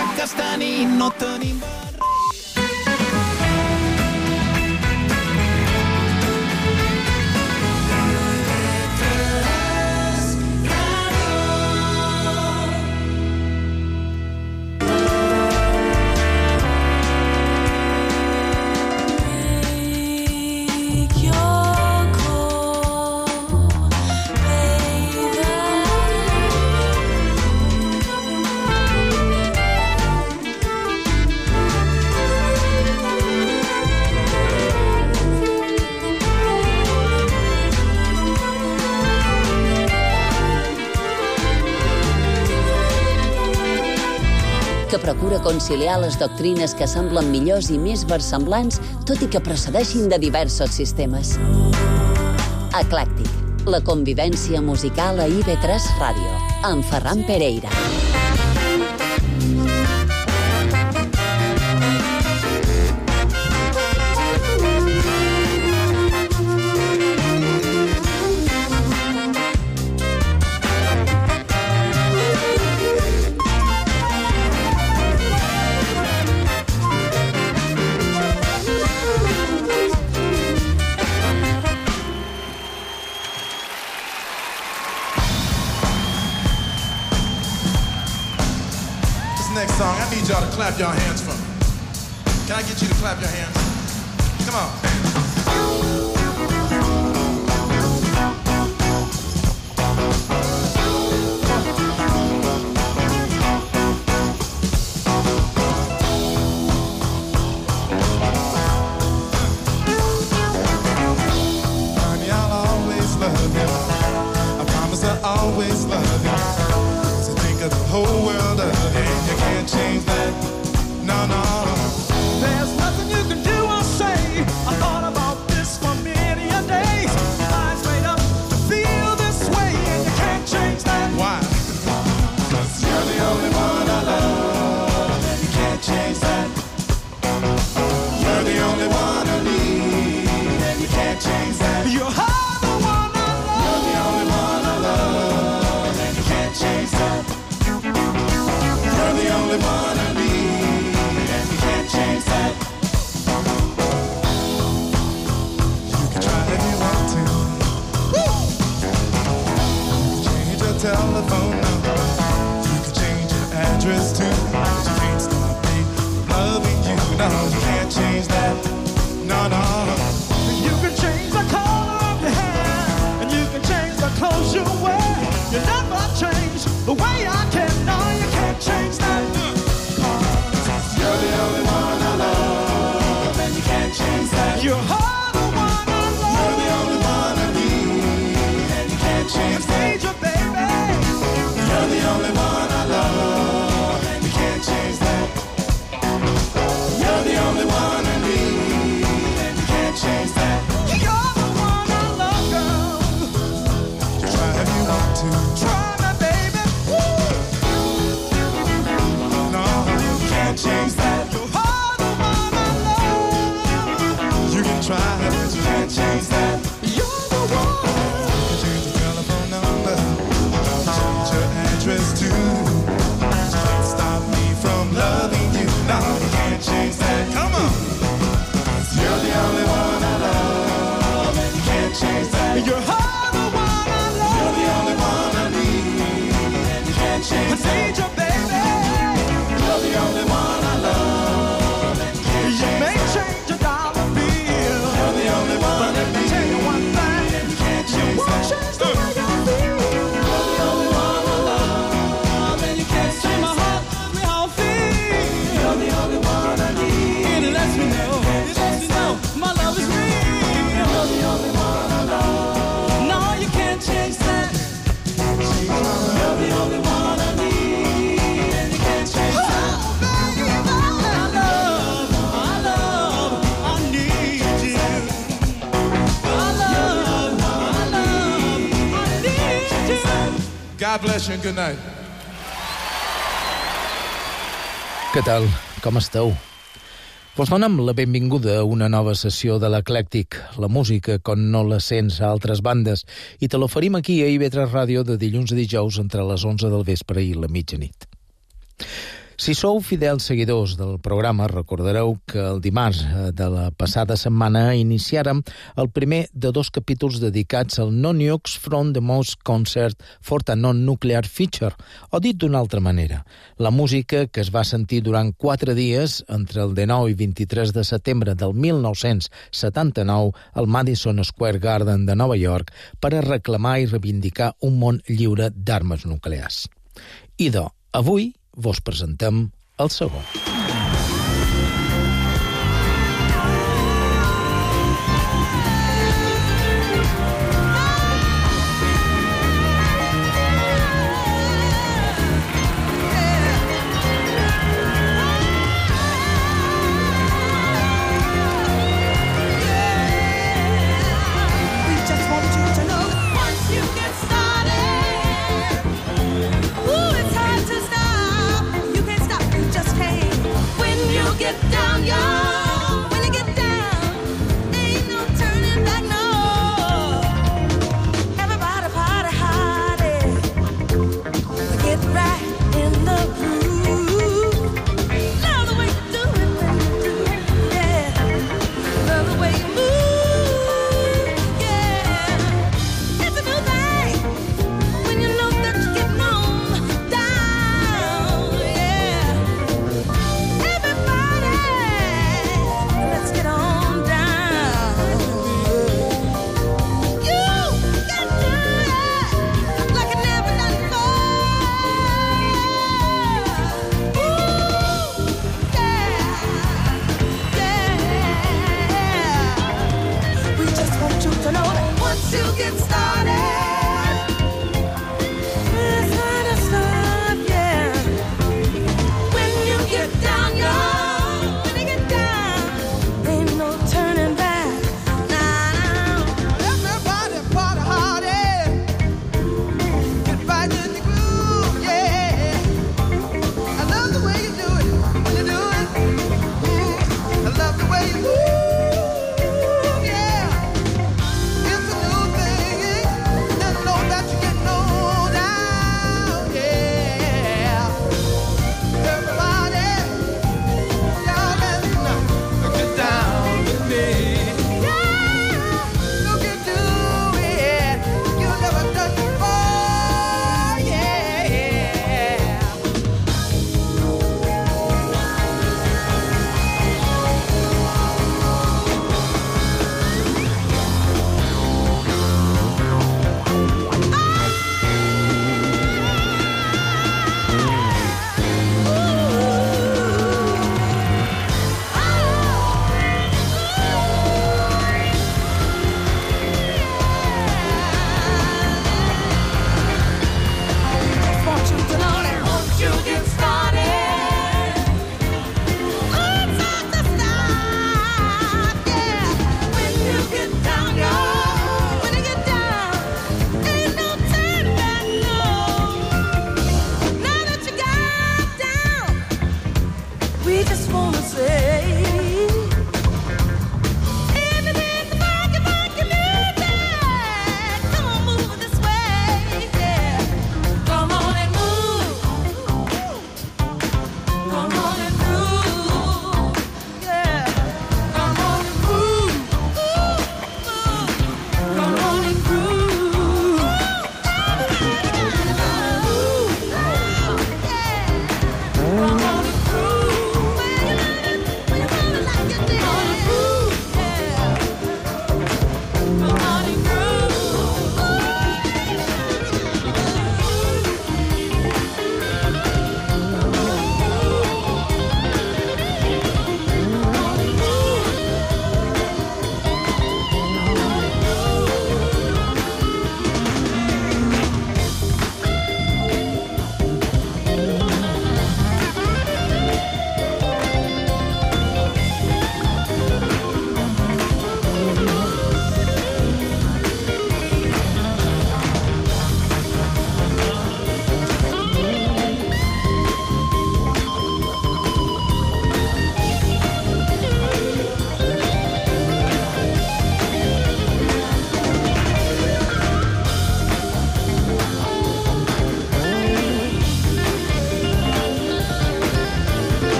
que aquesta nit no tenim que procura conciliar les doctrines que semblen millors i més versemblants, tot i que procedeixin de diversos sistemes. Eclèctic, la convivència musical a IB3 Ràdio, amb Ferran Pereira. Next song, I need y'all to clap your hands for me. Can I get you to clap your hands? Come on. Honey, I'll always love you. I promise I'll always love you. 'Cause I think of the whole world of you. You can't change that, no, no. There's nothing you can do or say. I thought about this for many a day. Mine's made up to feel this way, and you can't change that. Why? 'Cause you're the only one I love, and you can't change that. You're the only one I need, and you can't change that. You're the one I love. You're the only one I love, and you can't change that. You're the only one I need, and you can't change that. You can try if you want to. Woo! You can change your telephone number. You can change your address too. But you can't stop me from loving you. No, you can't change that. No, no. You can change the color of your hair, and you can change the clothes you wear. You never change the way I can. No, you can't change that. You're the only one I love, and you can't change that. You're the one I love. You're the only one I need, and you can't change that. Need you, baby. You're the only one I love, and you can't change that. You're the only one I need, and you can't change that. You're the one I love, girl. Try if you want to. Try me, baby. No, you can't change that. You're the one I love. You can try, but you can't change that. You're the one. You can change your telephone number. You can change your address too. You can't stop me from loving you. No, you can't change that. Come on. 'Cause you're the only one I love, and you can't change that. You're the one I love. You're the only one I need, and you can't change that. Need you, baby. You're the only one I love, and you can't You change may that. change your dollar bill, You're the only one but let I me tell you need, one thing. and you can't You change won't that. change the way I feel. You're the only one I love, and you can't See change my that. heart lets me how I feel. You're the only one I need, It lets me know. It lets me know my love is real. You're the only one I love. No, you can't change that. You're the only one I need, and you can't change that. Oh, baby, I love, I need you. I love, I need you. God bless you and good night. Què tal? Com esteu? Vos donem la benvinguda a una nova sessió de l'Eclèctic, la música com no la sents a altres bandes, i te l'oferim aquí a IB3 Ràdio de dilluns a dijous entre les 11 del vespre i la mitjanit. Si sou fidels seguidors del programa, recordareu que el dimarts de la passada setmana iniciàrem el primer de 2 capítols dedicats al Non-Nukes from the Most Concert for a Non-Nuclear Feature, o dit d'una altra manera, la música que es va sentir durant 4 dies entre el 19 i 23 de setembre del 1979 al Madison Square Garden de Nova York per a reclamar i reivindicar un món lliure d'armes nuclears. Idò, avui vos presentem el segon.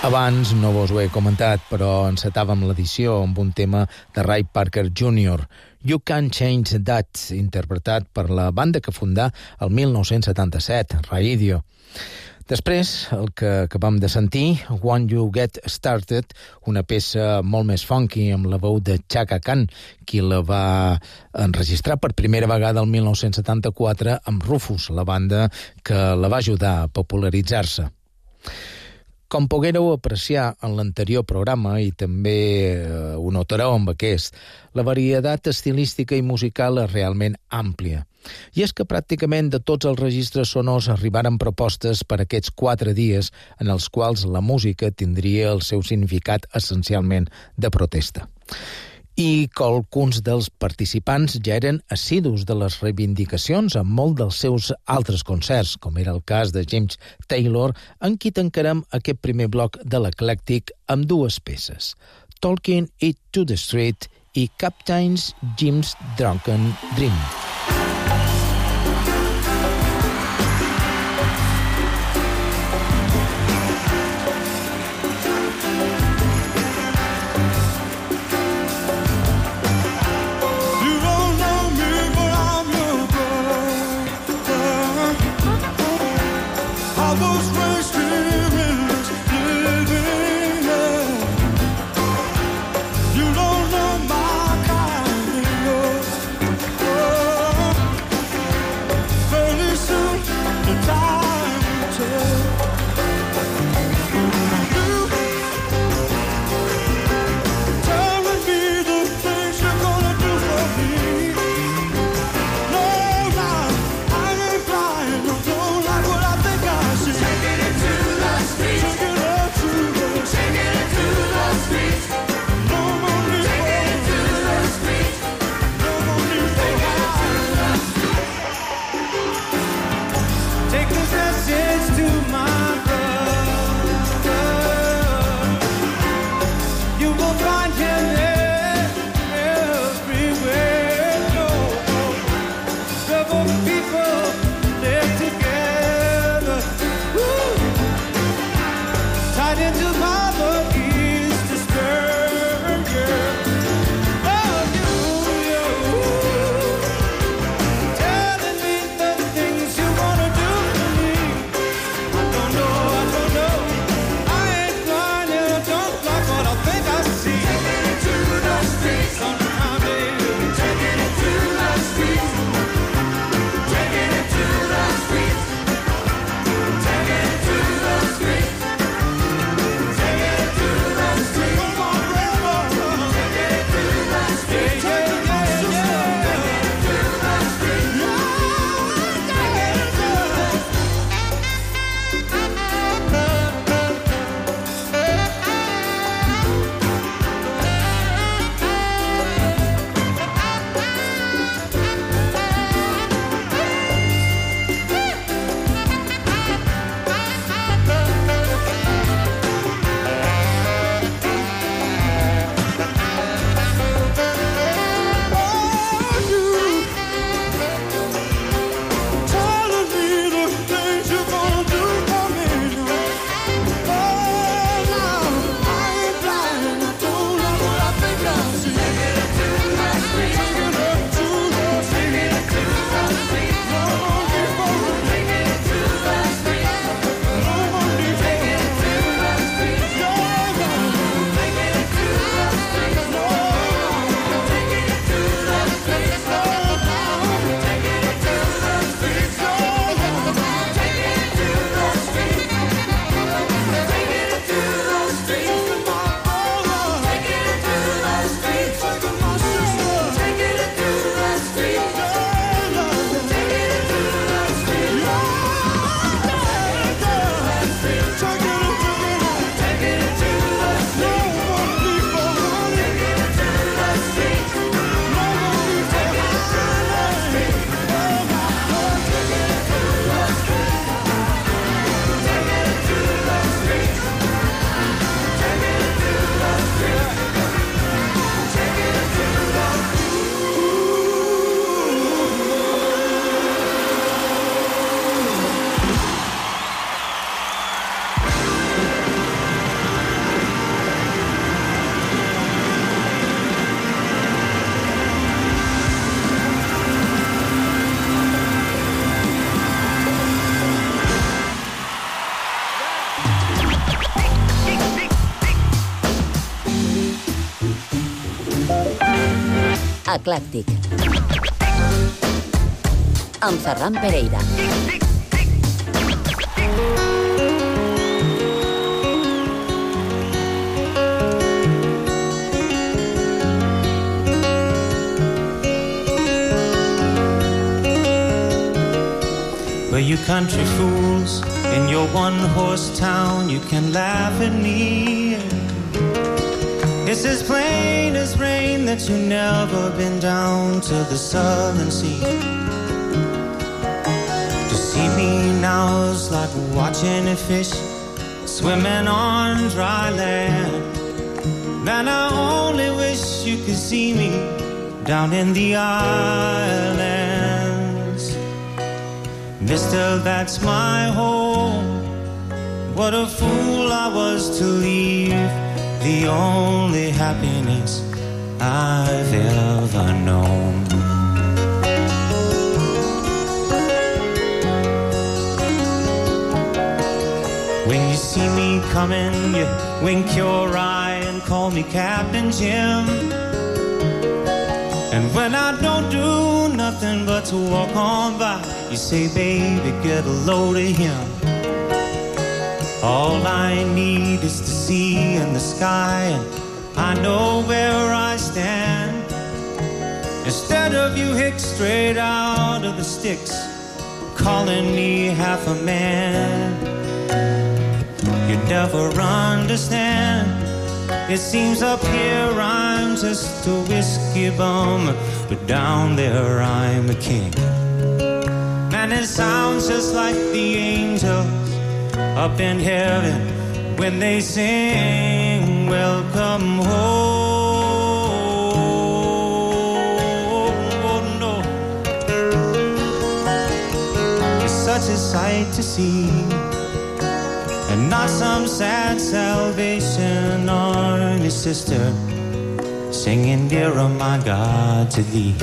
Abans no vos ho he comentat, però encetàvem l'edició amb un tema de Ray Parker Jr., You Can't Change That, interpretat per la banda que fundà el 1977, Radio. Després, el que acabam de sentir, When You Get Started, una peça molt més funky amb la veu de Chaka Khan, qui la va enregistrar per primera vegada el 1974 amb Rufus, la banda que la va ajudar a popularitzar-se. Com poguéreu apreciar en l'anterior programa, i també ho notareu amb aquest, la varietat estilística i musical és realment àmplia. I és que pràcticament de tots els registres sonors arribaren propostes per aquests 4 dies en els quals la música tindria el seu significat essencialment de protesta. I que alguns dels participants ja eren assidus de les reivindicacions en molt dels seus altres concerts, com era el cas de James Taylor, en qui tancarem aquest primer bloc de l'Eclèctic amb 2 peces, Talking It to the Street i Captain Jim's Drunken Dream. Take it into life. Eclèctic. Amb Ferran Pereira. Well, you country fools, in your one-horse town, you can laugh at me. It's as plain as rain that you've never been down to the southern sea. To see me now is like watching a fish swimming on dry land. Man, I only wish you could see me down in the islands. Mister, that's my home. What a fool I was to leave the only happiness I've ever known. When you see me coming, you wink your eye and call me Captain Jim. And when I don't do nothing but to walk on by, you say, baby, get a load of him. All I need is to see in the sky, and I know where I stand. Instead of you hicks straight out of the sticks, calling me half a man. You never understand. It seems up here I'm just a whiskey bum, but down there I'm a king. Man, it sounds just like the angels up in heaven when they sing, welcome home. Oh, no. It's such a sight to see, and not some sad Salvation Army sister singing, dearer my God, to thee.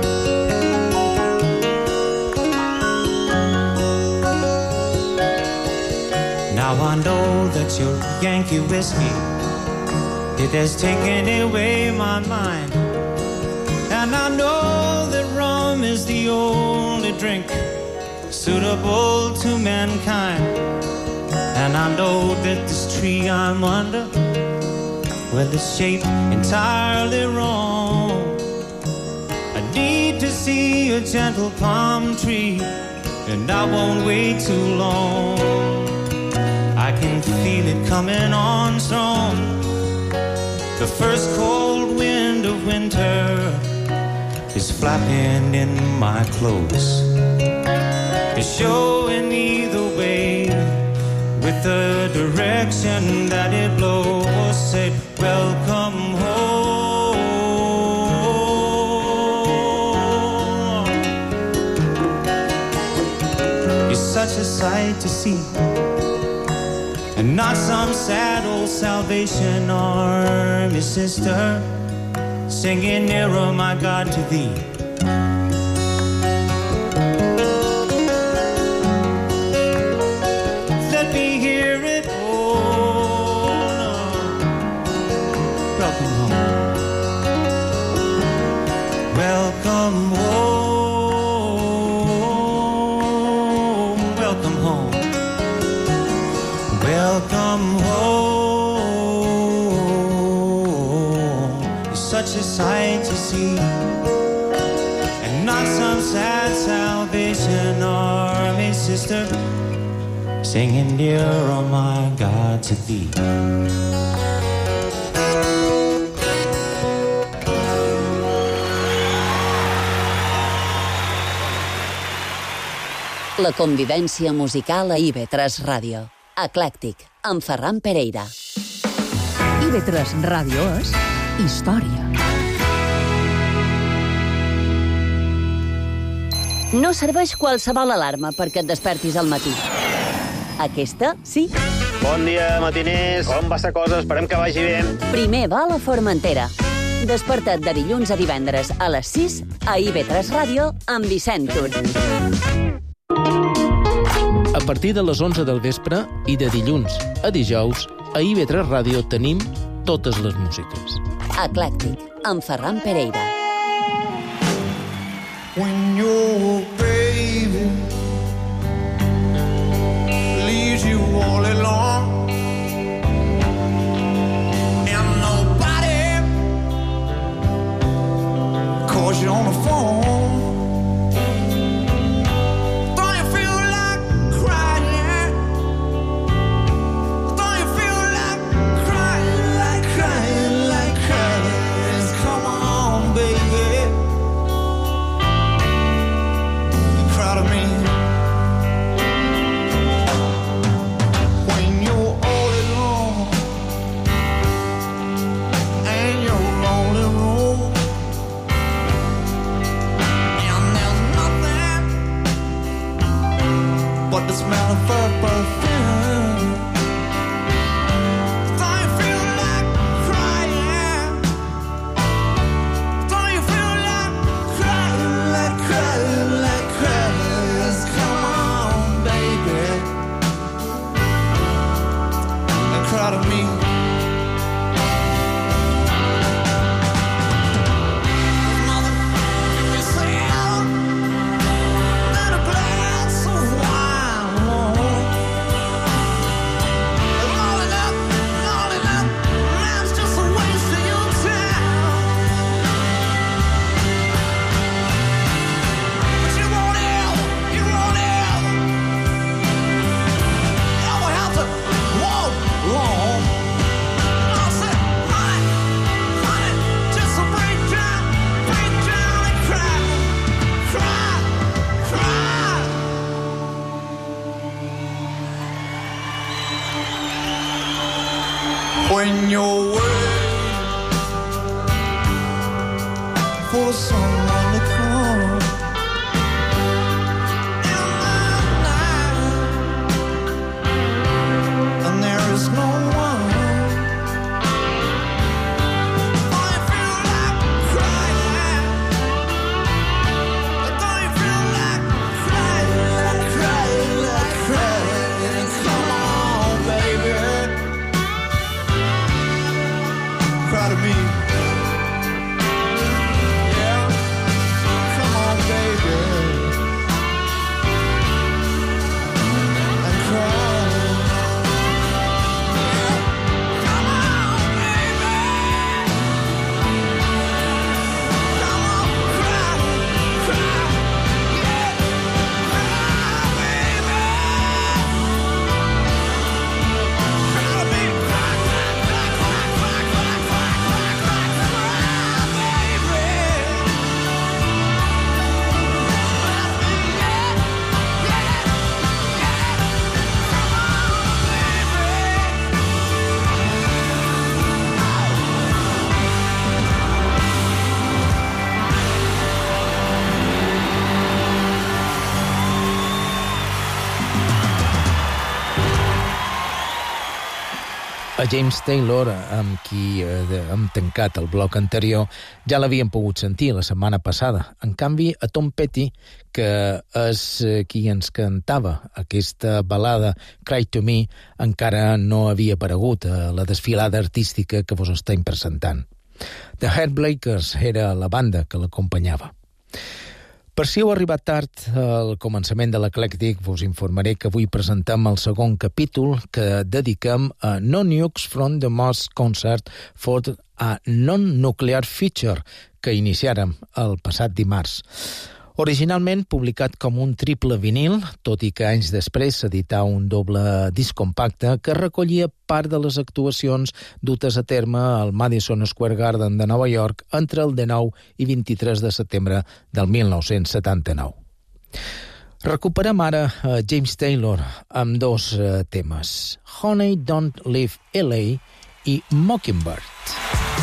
Now I know that your Yankee whiskey, it has taken away my mind. And I know that rum is the only drink suitable to mankind. And I know that this tree I'm under, well, it's shaped entirely wrong. I need to see a gentle palm tree, and I won't wait too long. I can feel it coming on strong. The first cold wind of winter is flapping in my clothes. It's showing me the way with the direction that it blows. Say, welcome home. It's such a sight to see, and not some sad old Salvation Army sister singing, nearer my God, to thee. Let me hear it, oh no. Welcome home. Welcome home. Welcome home. Welcome home. It's such a sight to see, and not some sad Salvation Army sister singing, dear, oh my God, to thee. La convivència musical a IB3 Ràdio. Eclèctic, amb Ferran Pereira. IB3 Ràdio és història. No serveix qualsevol alarma perquè et despertis al matí. Aquesta, sí. Bon dia, matiners. Com va la cosa? Esperem que vagi bé. Primer va a la Formentera. Desperta't de dilluns a divendres a les 6 a IB3 Ràdio amb Vicent Tur. A partir de les 11 del vespre i de dilluns a dijous, a IB3 Ràdio tenim totes les músiques. Eclèctic, amb Ferran Pereira. when your baby leaves you all alone and nobody calls you on the phone. The smell of her perfume. Don't you feel like crying? Don't you feel like crying, like crying, like crying? Come on, baby, and cry to me. When you're waiting for someone to come in the night and there is no one, don't you feel like crying? Don't you feel like crying, like crying, like crying? Come on, baby, cry to me. Yeah, come on, baby, and cry. Yeah, come on, baby, come on, cry, cry. Yeah, cry, baby, cry to me, cry, cry, cry, cry, cry, cry, cry, cry, cry, baby. A James Taylor, amb qui hem tancat el bloc anterior, ja l'havíem pogut sentir la setmana passada. En canvi, a Tom Petty, que és qui ens cantava aquesta balada Cry to Me, encara no havia aparegut a la desfilada artística que vos estem presentant. The Heartbreakers era la banda que l'acompanyava. Per si heu arribat tard al començament de l'Eclèctic, vos informaré que avui presentem el segon capítol que dediquem a No Nukes from the Mars Concert for a Non-Nuclear Future, que iniciàrem el passat dimarts. Originalment publicat com un triple vinil, tot i que anys després s'edità un doble disc compacte que recollia part de les actuacions dutes a terme al Madison Square Garden de Nova York entre el 19 i 23 de setembre del 1979. Recuperem ara a James Taylor amb dos temes, Honey Don't Leave LA i Mockingbird.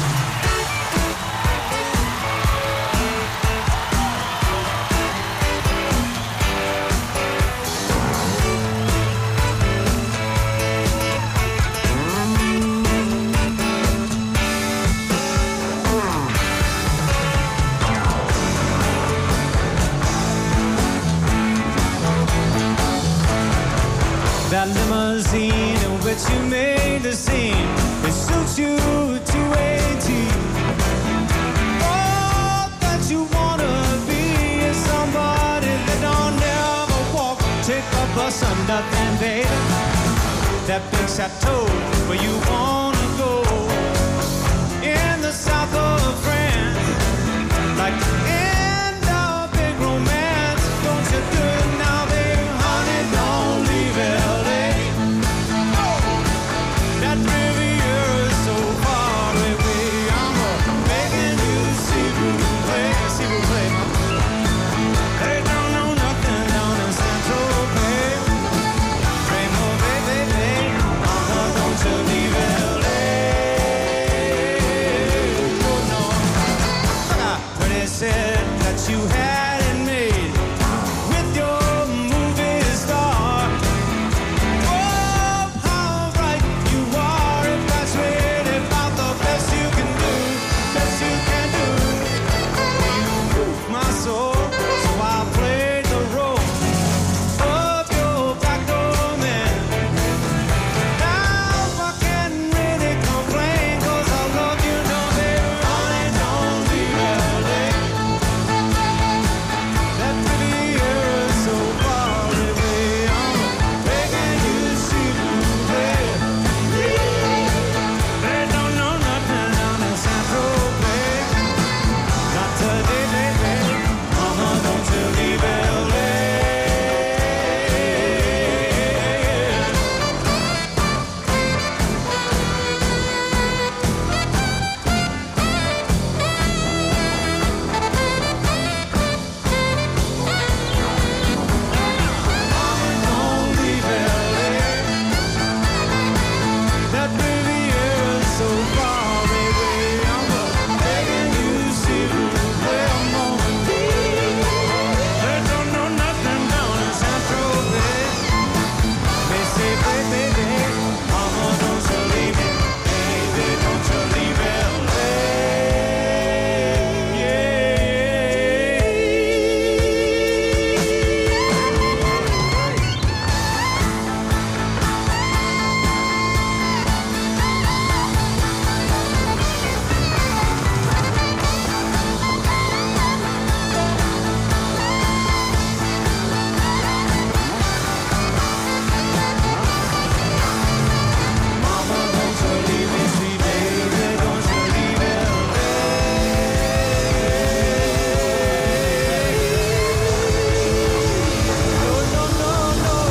That limousine in which you made the scene, it suits you to a T. All that you wanna be is bus or nothing, baby. That big chateau where you wanna go in the south of France, like the end of big romance. Don't you do it now, baby, honey, don't leave LA. That Riviera is so far away. I'm begging you, s'il vous plaît, s'il vous plaît. They don't know nothing down in Saint-Tropez. Rainbow, baby, don't you leave LA. Oh no. When they said that you had it made with your movie star. Oh, how right you are. If that's really about the best you can do, best you can do. You moved my soul, so I played the role of your backdoor man. Now I can't really complain, 'cause I love you, no baby, honey, don't leave LA. That Riviera is so far away. I'm begging you, s'il vous plaît. They don't know nothing down in Saint-Tropez. Not today, baby. Mama, don't you leave LA. Don't leave LA. That Riviera is so far away. I'm begging you, s'il vous plaît, mama. They don't know nothing down in Saint-Tropez. They say, baby, mama, don't you leave me. Baby, don't you leave LA. Mama, don't you leave me, sweet baby, don't you leave LA. No, no, no, no.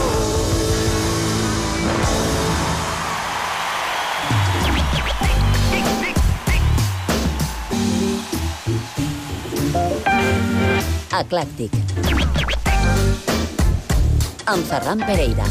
Eclèctic. Amb Ferran Pereira.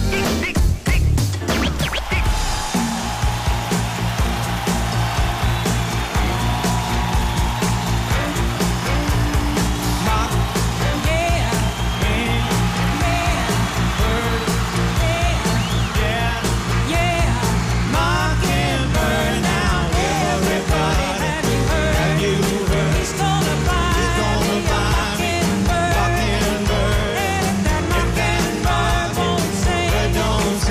Don't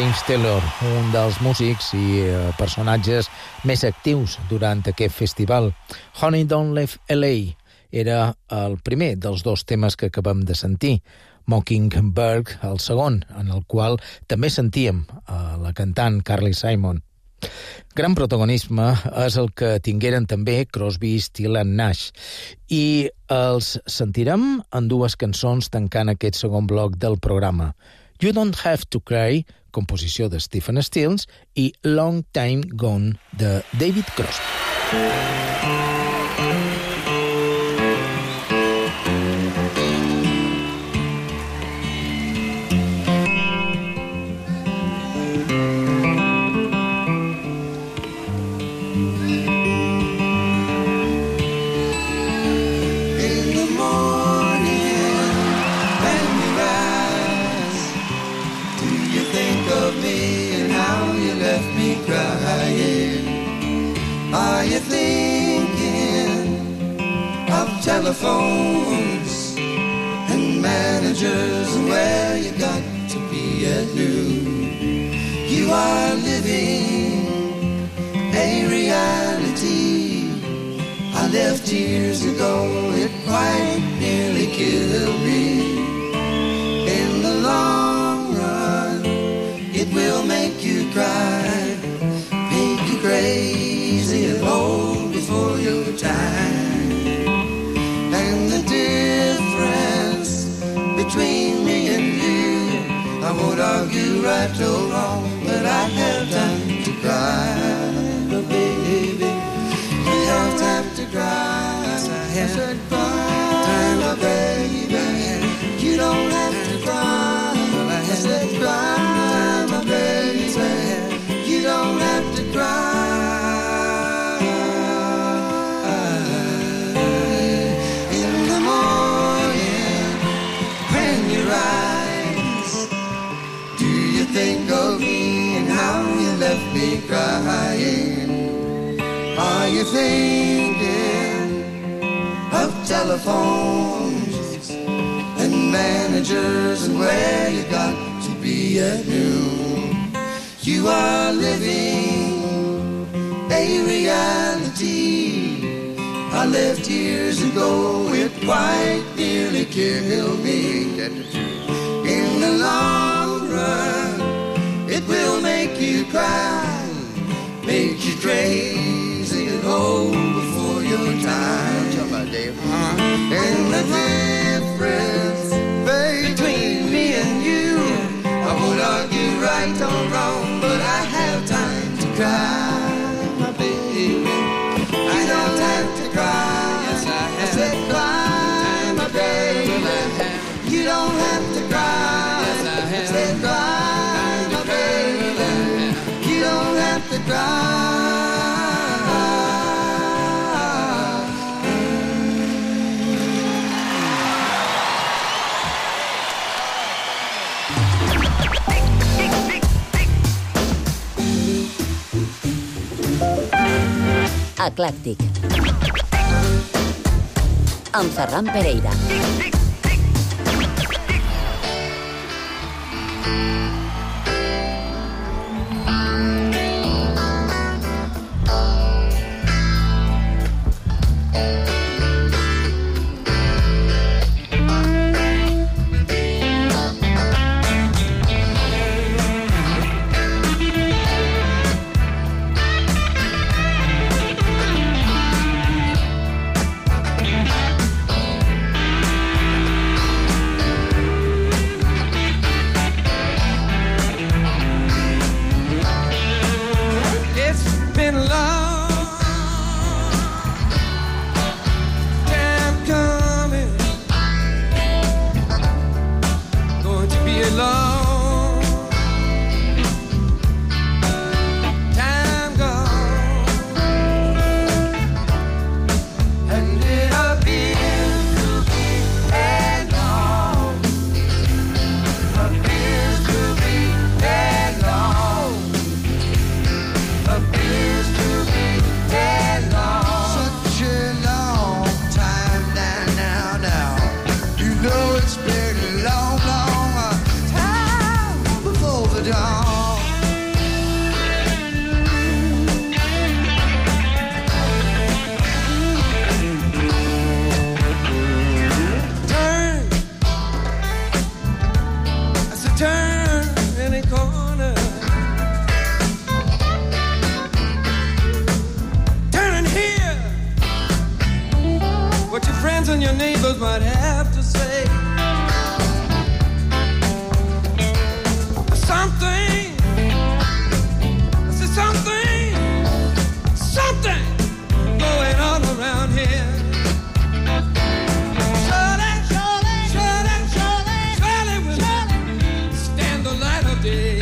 James Taylor, un dels músics i personatges més actius durant aquest festival. Honey Don't Leave LA era el primer dels dos temes que acabem de sentir. Mockingbird, el segon, en el qual també sentíem la cantant Carly Simon. Gran protagonisme és el que tingueren també Crosby, Still and Nash, i els sentirem en dues cançons tancant aquest segon bloc del programa. You Don't Have to Cry, composició de Stephen Stills, i Long Time Gone, de David Crosby. Are you thinking of telephones and managers and where you got to be at noon? You are living a reality I left years ago. It quite nearly killed me. In the long run, it will make you cry, make you crazy and old before your time. And the difference between me and you, I won't argue right or wrong, but I have time to cry, oh baby. I have time to cry, I said cry, time, oh baby. You don't have to cry, I said cry, my baby. You don't have to cry. Think of me and how you left me crying. Are you thinking of telephones and managers and where you got to be at noon? You are living a reality I left years ago. It quite nearly killed me. In the long run, it will make you cry, make you crazy and old before your time. And the difference between me and you, I won't argue right or wrong, but I have time to cry, my baby. You don't have to cry, I said cry, my baby. You don't have to cry, I said cry, my baby. You don't have to cry. Eclèctic amb Ferran Pereira. words might have to say. Something, I said something going on around here. Surely will stand the light of day.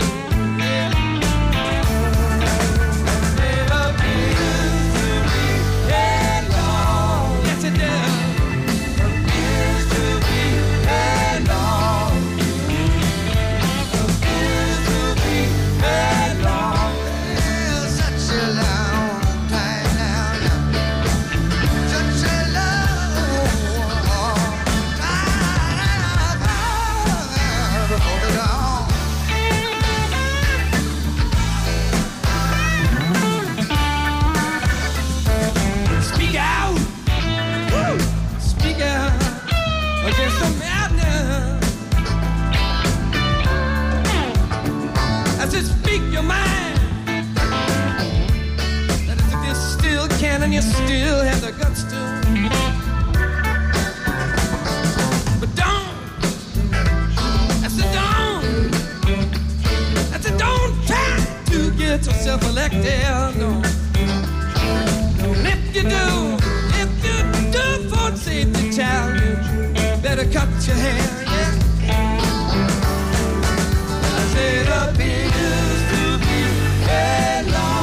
And you still have the guts to. But don't, I said don't try to get yourself elected. No. And if you do for safety, child, you better cut your hair, yeah. I said up used to be headlong.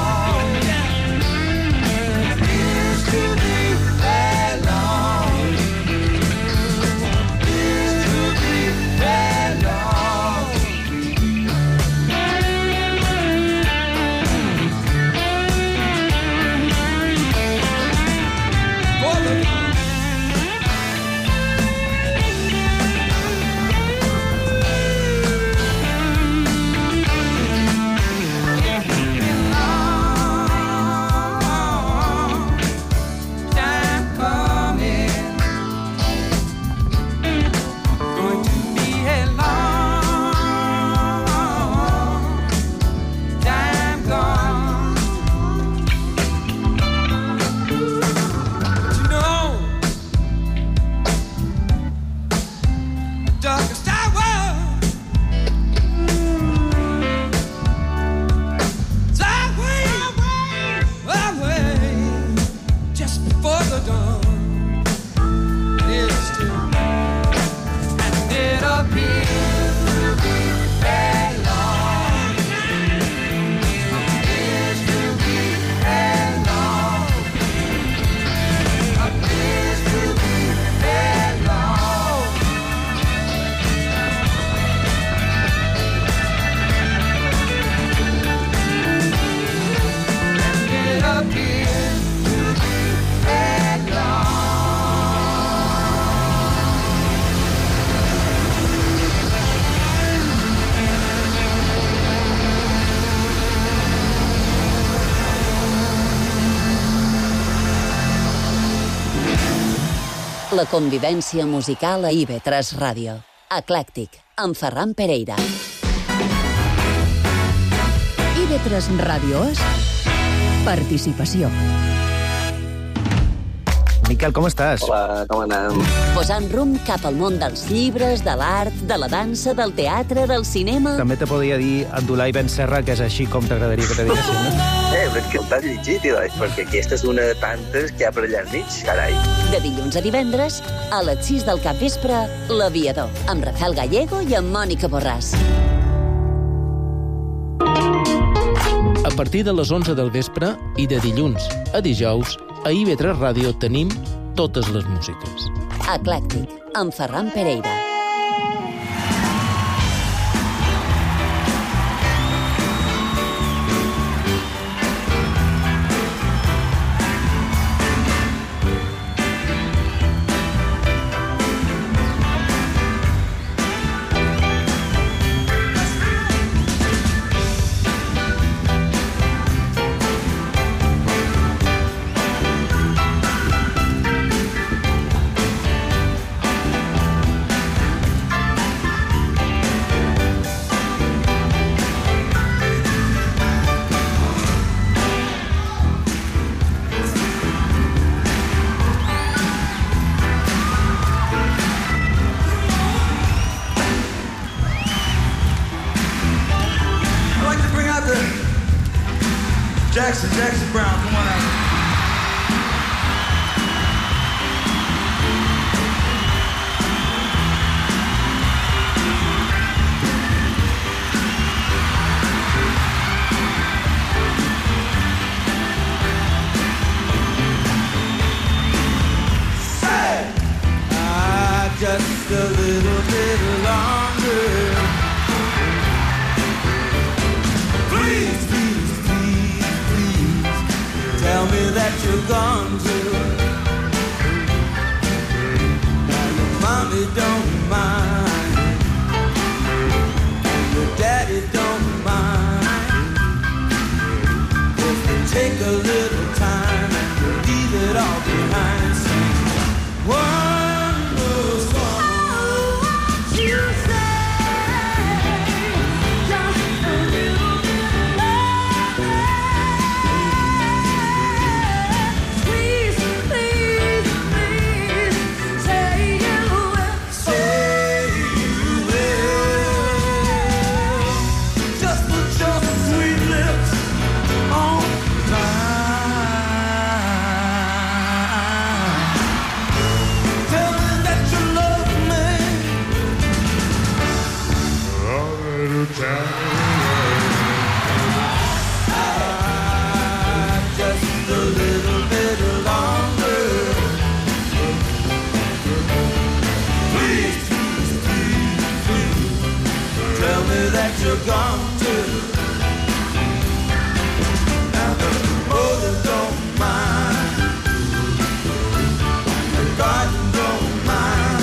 La convivència musical a IB3 Ràdio. Eclèctic, amb Ferran Pereira. IB3 Ràdio és participació. Miquel, com estàs? Hola, com anem? Posant rumb cap al món dels llibres, de l'art, de la dansa, del teatre, del cinema... També te podria dir Abdulai Ben Serra, que és així com t'agradaria que te diguessin, no? Però és que t'has llegit, perquè aquesta és una de tantes que hi ha per allà al mig, carai. De dilluns a divendres, a les 6 del capvespre, L'Aviador, amb Rafael Gallego i amb Mònica Borràs. A partir de les 11 del vespre i de dilluns a dijous, a IB3 Ràdio tenim totes les músiques. Eclèctic, amb Ferran Pereira. Jackson Brown, come on out. Just a little bit longer. Please, please, please, please, tell me that you're gone too. Now your mommy don't mind, and your daddy don't mind. If you take a little time and leave it all behind, sing one. You're gone too. Now the mother don't mind, the garden don't mind.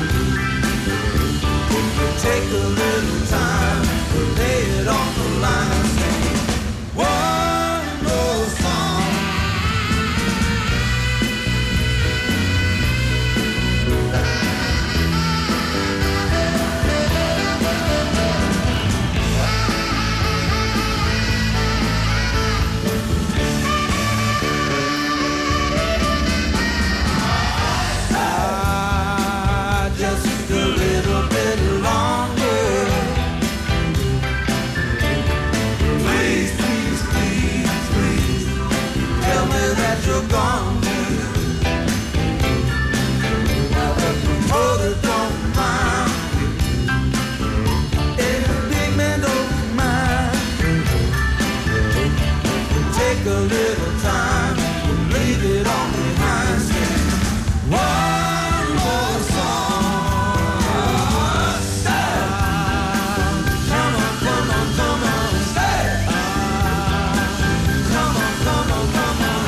If you take a little time, lay it on the line, sing one more song. You're gone too. Now the mother don't mind, and the big man don't mind. Take a little time, leave it all behind. Sing one more song. Stay. Come on, come on, come on, stay. Come on, come on, come on.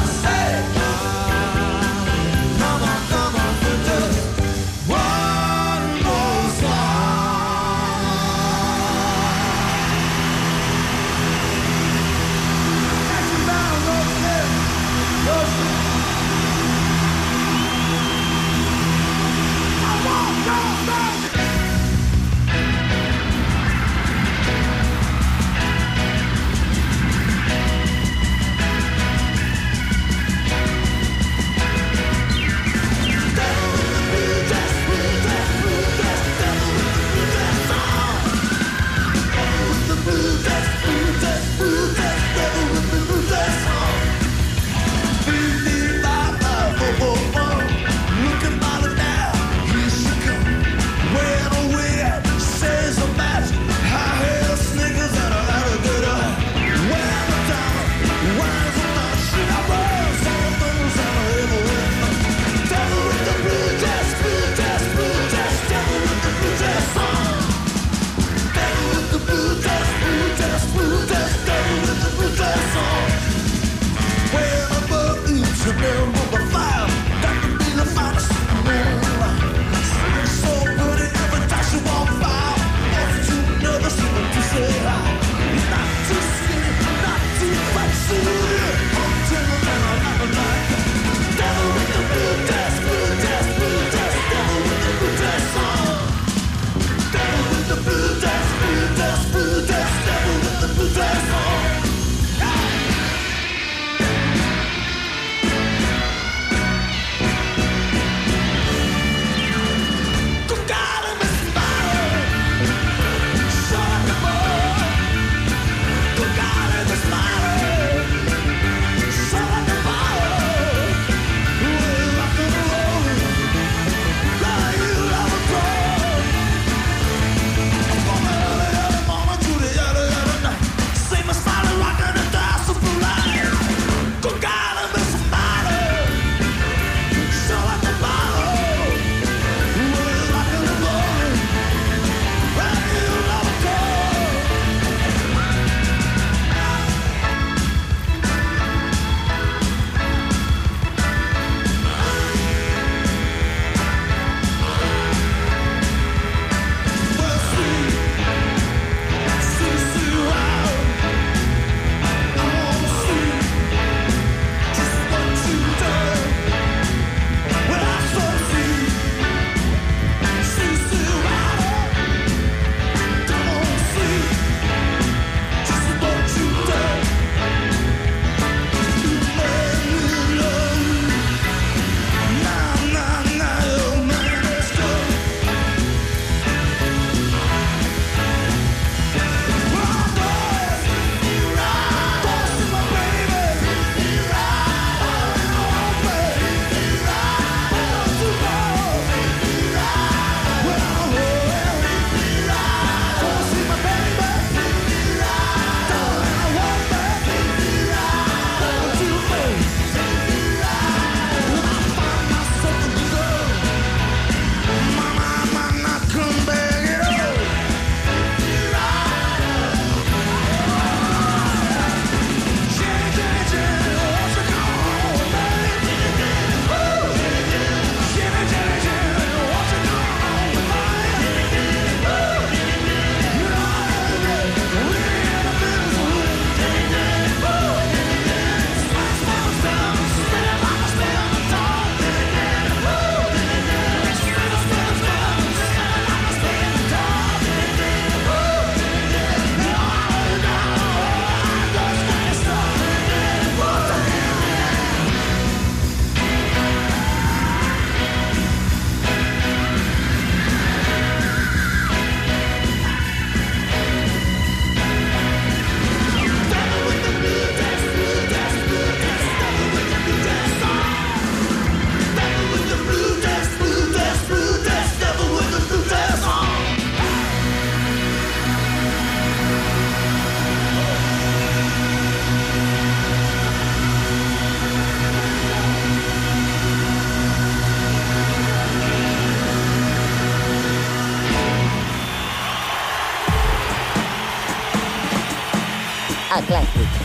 Eclèctic.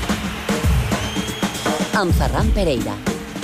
Amb Ferran Pereira.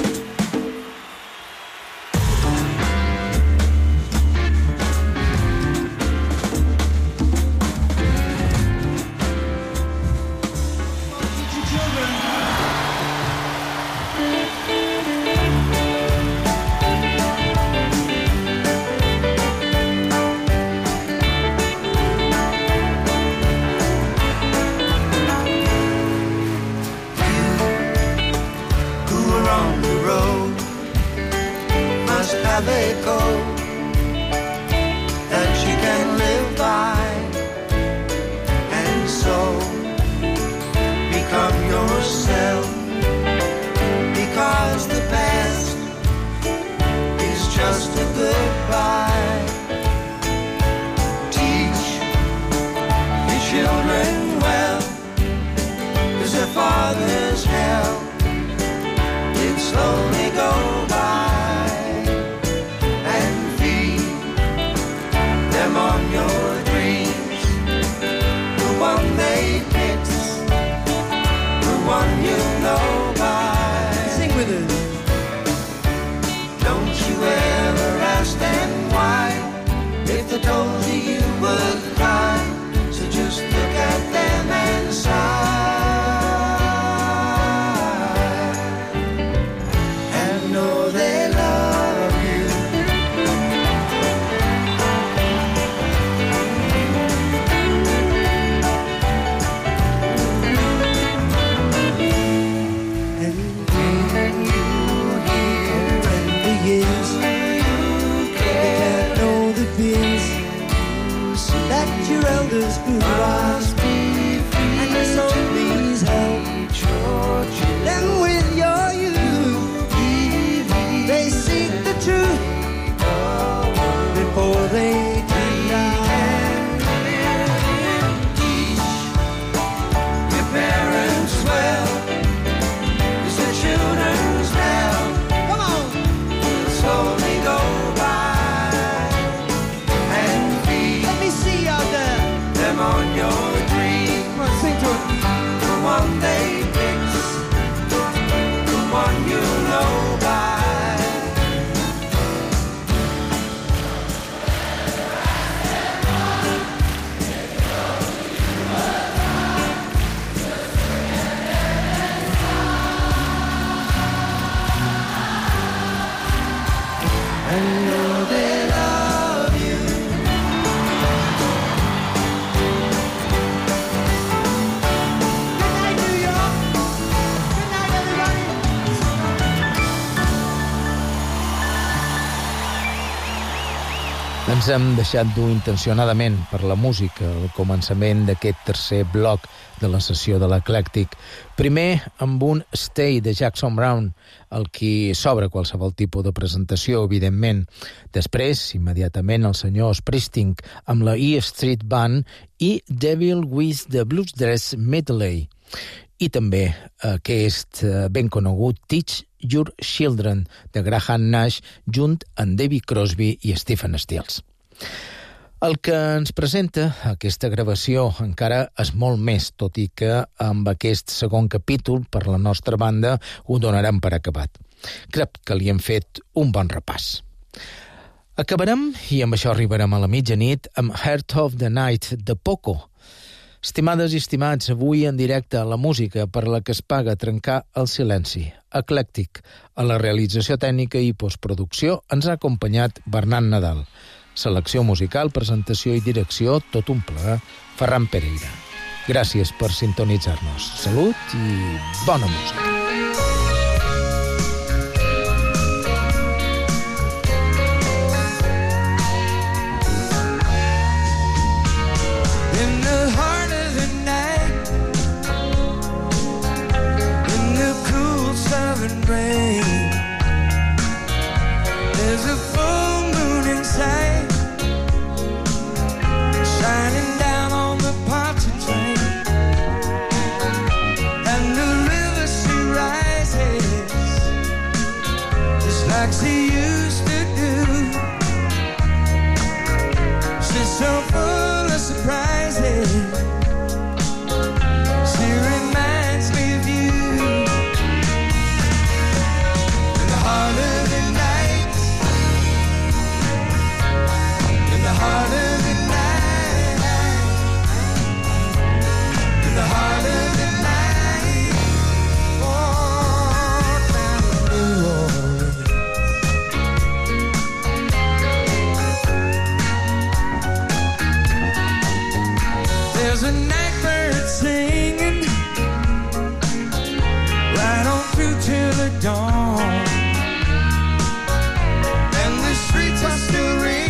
Ens hem deixat dur intencionadament per la música al començament d'aquest tercer bloc de la sessió de l'Eclèctic. Primer amb un Stay de Jackson Browne, el qui s'obre qualsevol tipus de presentació, evidentment. Després, immediatament, el senyor Springsteen amb la E Street Band i Devil with the Blues Dress Medley. I també aquest ben conegut Teach Your Children de Graham Nash junt amb David Crosby i Stephen Stills. El que ens presenta aquesta gravació encara és molt més, tot i que amb aquest segon capítol, per la nostra banda, ho donarem per acabat. Crec que li hem fet un bon repàs. Acabarem, i amb això arribarem a la mitjanit, amb Heart of the Night de Poco. Estimades i estimats, avui en directe la música per la que es paga trencar el silenci. Eclèctic. A la realització tècnica i postproducció ens ha acompanyat Bernat Nadal. Selecció musical, presentació i direcció, tot un plaer, Ferran Pereira. Gràcies per sintonitzar-nos. Salut i bona música. Like she used to do. She's so full of surprises. She reminds right on through till the dawn, and the streets are still ringing